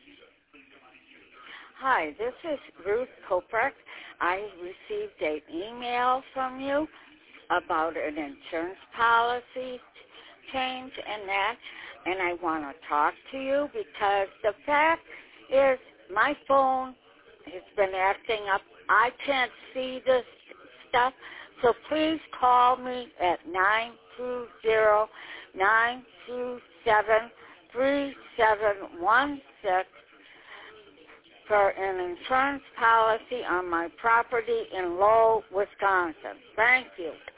Hi, this is Ruth Kopreck. I received an email from you about an insurance policy change and that, and I want to talk to you because the fact is my phone has been acting up. I can't see this stuff, so please call me at 920-927-3716 for an insurance policy on my property in Lowell, Wisconsin. Thank you.